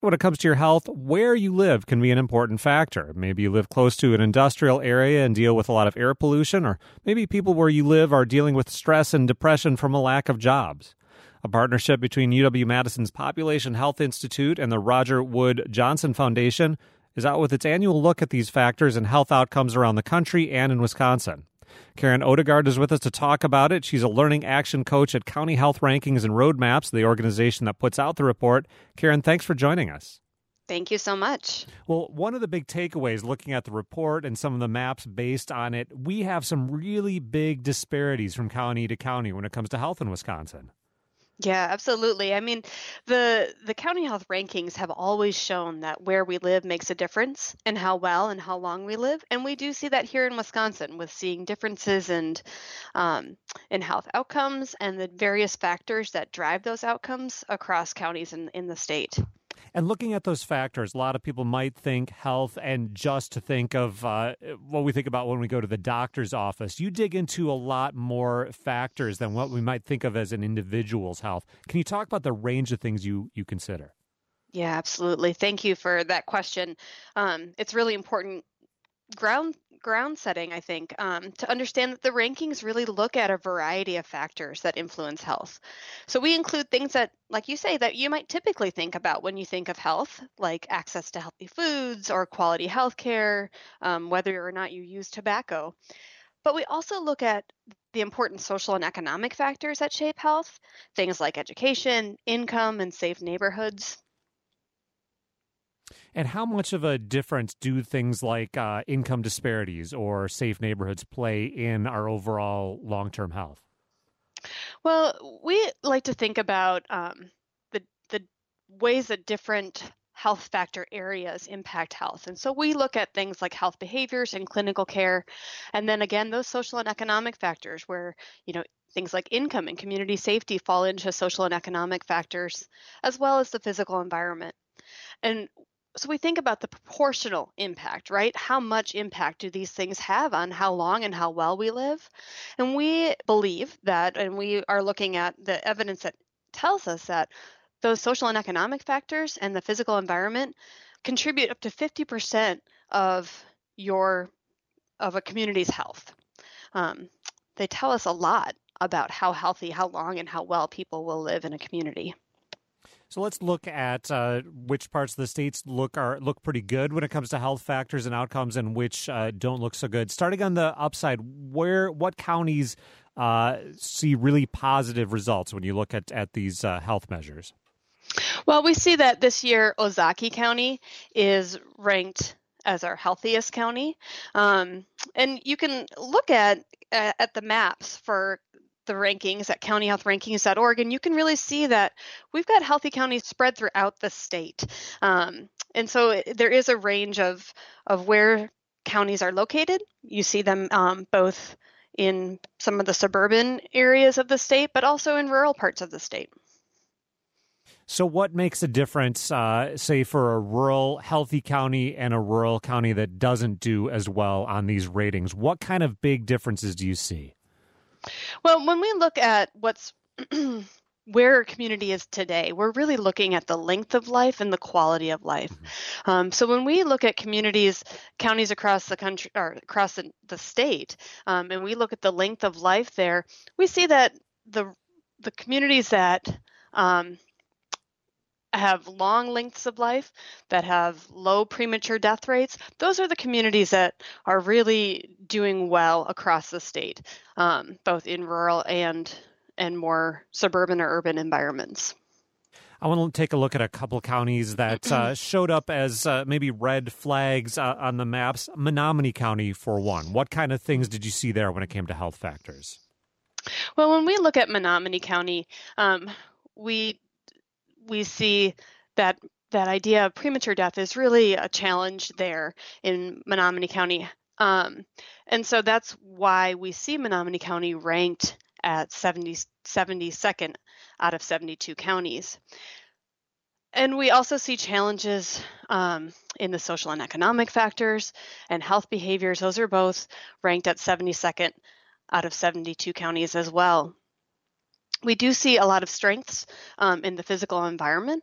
When it comes to your health, where you live can be an important factor. Maybe you live close to an industrial area and deal with a lot of air pollution, or maybe people where you live are dealing with stress and depression from a lack of jobs. A partnership between UW-Madison's Population Health Institute and the Roger Wood Johnson Foundation is out with its annual look at these factors and health outcomes around the country and in Wisconsin. Karen Odegaard is with us to talk about it. She's a learning action coach at County Health Rankings and Roadmaps, the organization that puts out the report. Karen, thanks for joining us. Thank you so much. Well, one of the big takeaways looking at the report and some of the maps based on it, we have some really big disparities from county to county when it comes to health in Wisconsin. Yeah, absolutely. I mean, the county health rankings have always shown that where we live makes a difference in how well and how long we live. And we do see that here in Wisconsin with seeing differences in health outcomes and the various factors that drive those outcomes across counties in the state. And looking at those factors, a lot of people might think health and just to think of what we think about when we go to the doctor's office. You dig into a lot more factors than what we might think of as an individual's health. Can you talk about the range of things you consider? Yeah, absolutely. Thank you for that question. It's really important ground setting, I think, to understand that the rankings really look at a variety of factors that influence health. So we include things that, like you say, that you might typically think about when you think of health, like access to healthy foods or quality health care, whether or not you use tobacco. But we also look at the important social and economic factors that shape health, things like education, income, and safe neighborhoods. And how much of a difference do things like income disparities or safe neighborhoods play in our overall long-term health? Well, we like to think about the ways that different health factor areas impact health. And so we look at things like health behaviors and clinical care. And then again, those social and economic factors where, things like income and community safety fall into social and economic factors, as well as the physical environment. And so we think about the proportional impact, right? How much impact do these things have on how long and how well we live? And we believe that, and we are looking at the evidence that tells us that those social and economic factors and the physical environment contribute up to 50% of a community's health. They tell us a lot about how healthy, how long, and how well people will live in a community. So let's look at which parts of the states look pretty good when it comes to health factors and outcomes, and which don't look so good. Starting on the upside, what counties see really positive results when you look at these health measures? Well, we see that this year Ozaukee County is ranked as our healthiest county, and you can look at the maps for the rankings at countyhealthrankings.org, and you can really see that we've got healthy counties spread throughout the state. And so there is a range of where counties are located. You see them both in some of the suburban areas of the state, but also in rural parts of the state. So what makes a difference, say, for a rural healthy county and a rural county that doesn't do as well on these ratings? What kind of big differences do you see? Well, when we look at where a community is today, we're really looking at the length of life and the quality of life. So when we look at counties across the country or across the state, and we look at the length of life there, we see that the communities that have long lengths of life, that have low premature death rates, those are the communities that are really doing well across the state, both in rural and more suburban or urban environments. I want to take a look at a couple counties that showed up as maybe red flags on the maps. Menominee County, for one. What kind of things did you see there when it came to health factors? Well, when we look at Menominee County, we see that idea of premature death is really a challenge there in Menominee County. And so that's why we see Menominee County ranked at 72nd out of 72 counties. And we also see challenges in the social and economic factors and health behaviors. Those are both ranked at 72nd out of 72 counties as well. We do see a lot of strengths in the physical environment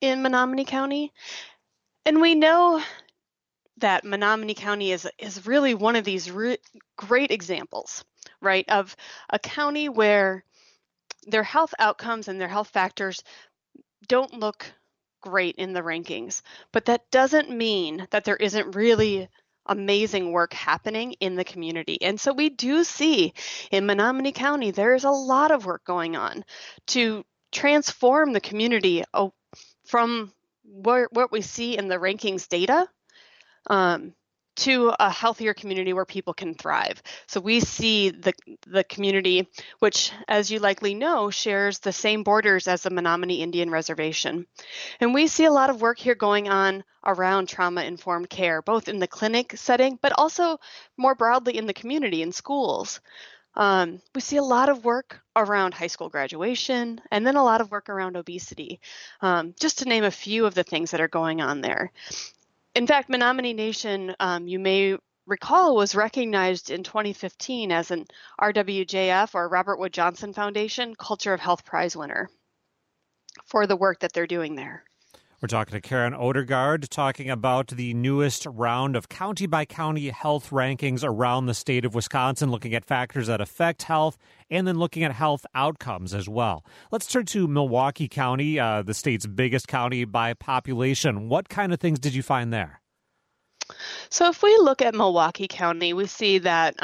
in Menominee County. And we know that Menominee County is really one of these great examples, right, of a county where their health outcomes and their health factors don't look great in the rankings. But that doesn't mean that there isn't really amazing work happening in the community. And so we do see in Menominee County, there's a lot of work going on to transform the community from what we see in the rankings data to a healthier community where people can thrive. So we see the community, which, as you likely know, shares the same borders as the Menominee Indian Reservation. And we see a lot of work here going on around trauma-informed care, both in the clinic setting, but also more broadly in the community, in schools. We see a lot of work around high school graduation, and then a lot of work around obesity, just to name a few of the things that are going on there. In fact, Menominee Nation, you may recall, was recognized in 2015 as an RWJF, or Robert Wood Johnson Foundation, Culture of Health Prize winner for the work that they're doing there. We're talking to Karen Odegaard, talking about the newest round of county-by-county health rankings around the state of Wisconsin, looking at factors that affect health and then looking at health outcomes as well. Let's turn to Milwaukee County, the state's biggest county by population. What kind of things did you find there? So if we look at Milwaukee County, we see that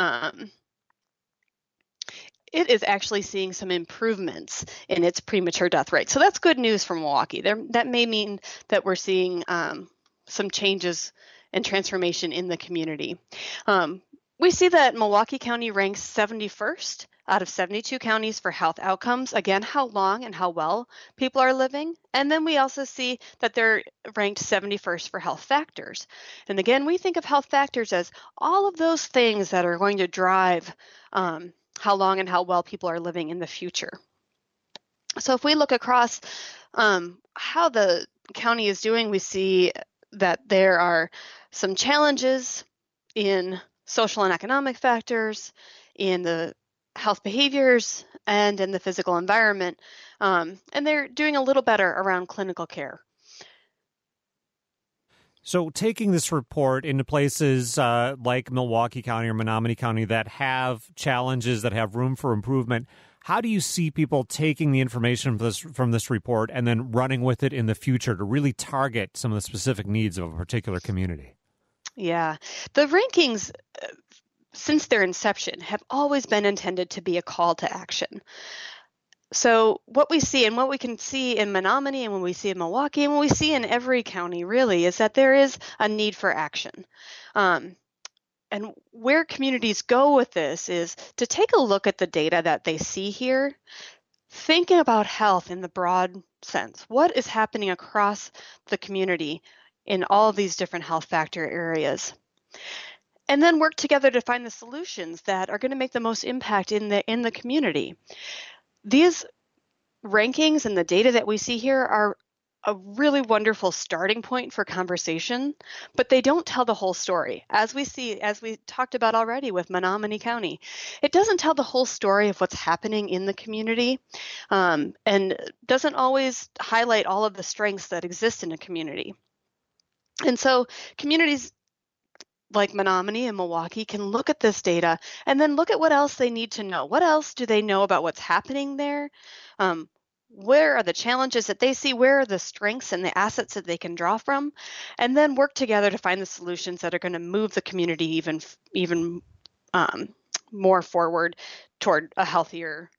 it is actually seeing some improvements in its premature death rate. So that's good news for Milwaukee. That may mean that we're seeing some changes and transformation in the community. We see that Milwaukee County ranks 71st out of 72 counties for health outcomes. Again, how long and how well people are living. And then we also see that they're ranked 71st for health factors. And again, we think of health factors as all of those things that are going to drive how long and how well people are living in the future. So if we look across how the county is doing, we see that there are some challenges in social and economic factors, in the health behaviors, and in the physical environment. And they're doing a little better around clinical care. So taking this report into places like Milwaukee County or Menominee County that have challenges, that have room for improvement, how do you see people taking the information from this report and then running with it in the future to really target some of the specific needs of a particular community? Yeah, the rankings, since their inception, have always been intended to be a call to action. So what we see and what we can see in Menominee and when we see in Milwaukee and what we see in every county really is that there is a need for action. And where communities go with this is to take a look at the data that they see here, thinking about health in the broad sense. What is happening across the community in all of these different health factor areas? And then work together to find the solutions that are going to make the most impact in the community. These rankings and the data that we see here are a really wonderful starting point for conversation, but they don't tell the whole story. As we talked about already with Menominee County, it doesn't tell the whole story of what's happening in the community, and doesn't always highlight all of the strengths that exist in a community. And so communities like Menominee and Milwaukee can look at this data and then look at what else they need to know. What else do they know about what's happening there? Where are the challenges that they see? Where are the strengths and the assets that they can draw from? And then work together to find the solutions that are going to move the community even more forward toward a healthier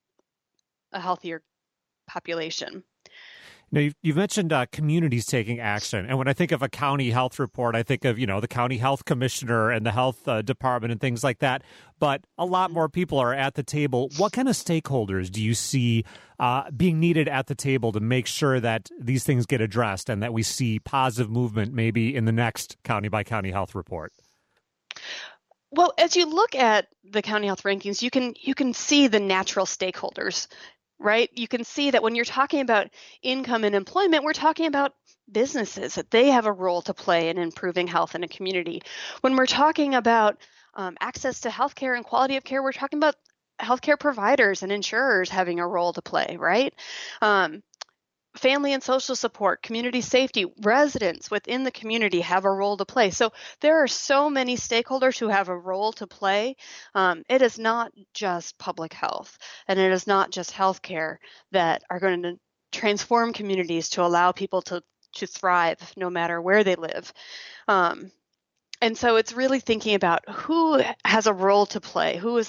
population. Now, you've mentioned communities taking action. And when I think of a county health report, I think of, the county health commissioner and the health department and things like that. But a lot more people are at the table. What kind of stakeholders do you see being needed at the table to make sure that these things get addressed and that we see positive movement maybe in the next county-by-county health report? Well, as you look at the county health rankings, you can see the natural stakeholders. Right? You can see that when you're talking about income and employment, we're talking about businesses, that they have a role to play in improving health in a community. When we're talking about access to healthcare and quality of care, we're talking about healthcare providers and insurers having a role to play, right? family and social support, community safety, residents within the community have a role to play. So there are so many stakeholders who have a role to play. It is not just public health, and it is not just healthcare that are going to transform communities to allow people to thrive no matter where they live. And so it's really thinking about who has a role to play, who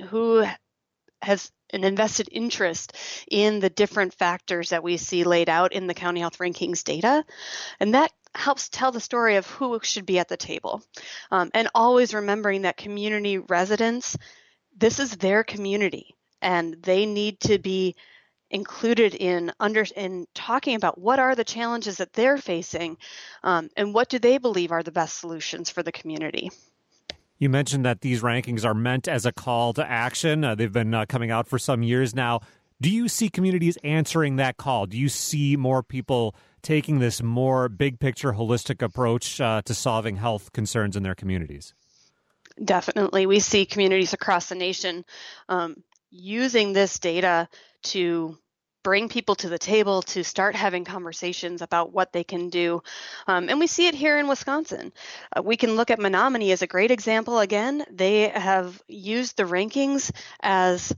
has an invested interest in the different factors that we see laid out in the County Health Rankings data. And that helps tell the story of who should be at the table. And always remembering that community residents, this is their community, and they need to be included in talking about what are the challenges that they're facing, and what do they believe are the best solutions for the community. You mentioned that these rankings are meant as a call to action. They've been coming out for some years now. Do you see communities answering that call? Do you see more people taking this more big picture, holistic approach to solving health concerns in their communities? Definitely. We see communities across the nation using this data to bring people to the table, to start having conversations about what they can do. And we see it here in Wisconsin. We can look at Menominee as a great example. Again, they have used the rankings as,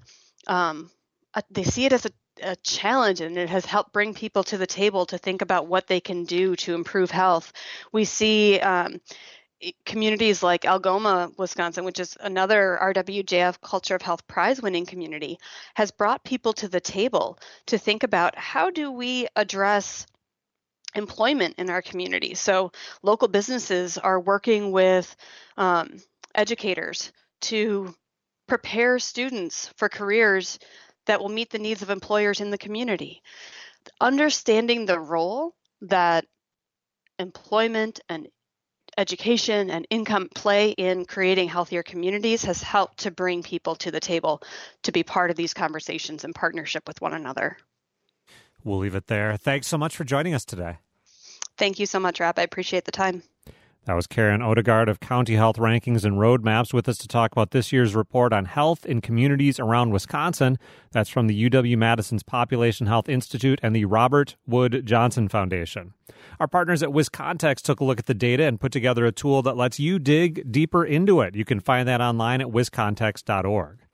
they see it as a challenge, and it has helped bring people to the table to think about what they can do to improve health. We see communities like Algoma, Wisconsin, which is another RWJF Culture of Health Prize-winning community, has brought people to the table to think about how do we address employment in our community. So local businesses are working with educators to prepare students for careers that will meet the needs of employers in the community. Understanding the role that employment and education and income play in creating healthier communities has helped to bring people to the table to be part of these conversations in partnership with one another. We'll leave it there. Thanks so much for joining us today. Thank you so much, Rob. I appreciate the time. That was Karen Odegaard of County Health Rankings and Roadmaps with us to talk about this year's report on health in communities around Wisconsin. That's from the UW-Madison's Population Health Institute and the Robert Wood Johnson Foundation. Our partners at WisContext took a look at the data and put together a tool that lets you dig deeper into it. You can find that online at wiscontext.org.